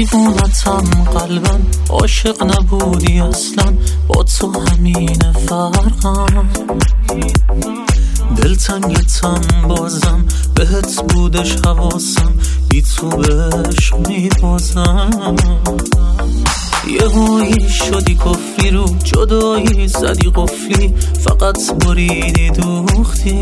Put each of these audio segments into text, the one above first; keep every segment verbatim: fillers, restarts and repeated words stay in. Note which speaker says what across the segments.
Speaker 1: دیوونتم قلبم، عاشق نبودی اصلا، با تو همین فرقم. دلتنگتم بازم، بهت بودش حواسم، بی تو بهش میبازم. یه هایی شدی کفری رو جدایی زدی قفلی، فقط بریدی دوختی.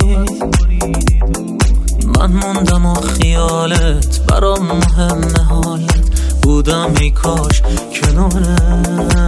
Speaker 1: من موندم و خیالت برام مهمه، حالت بودم ای کاش کنارت.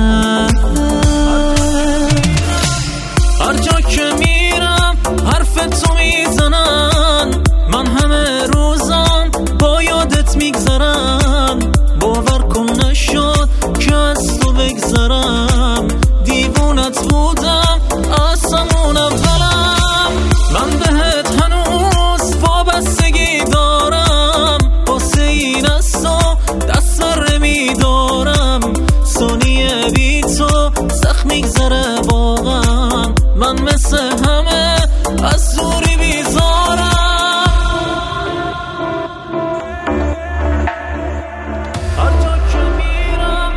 Speaker 1: هر جا که میرم حرف تو میزنن، من همه روزم با یادت میگذرم. باور کن نشد که از تو بگذرم، دیوونت بودم از همون اولم. من بهت هنوز وابستگی دارم، واسه این از تو دست بر نمیدارم. ثانیه بی تو سخت میگذره واقعا، من مثل همه از دوری بیزارم. هر جا که میرم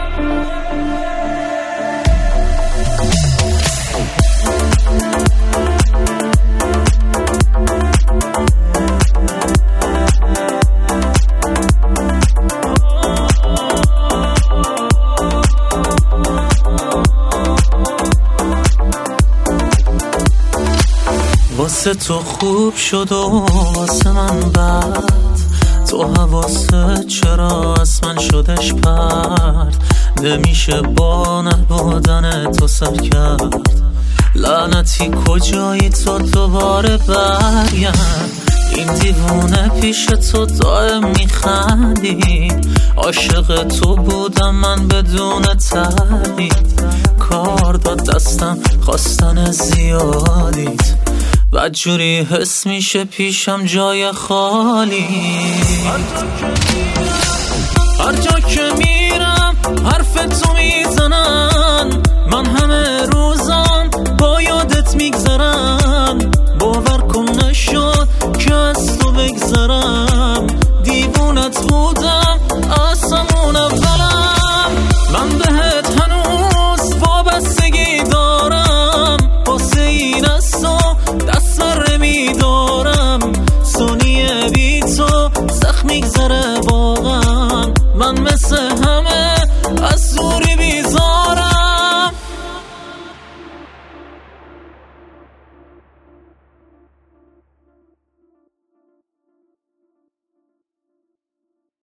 Speaker 1: واسه تو خوب شد و واسه من بد، تو حواست چرا از من شدش پرد. نمیشه با نبودن تو سر کرد، لعنتی کجایی تو دوباره برگرد. این دیوونه پیش تو دائم میخندید، عاشق تو بودم من بدون تردید. کار داد دستم خواستن زیادید، بدجوری حس میشه پیشم جای خالی. هر جا که میرم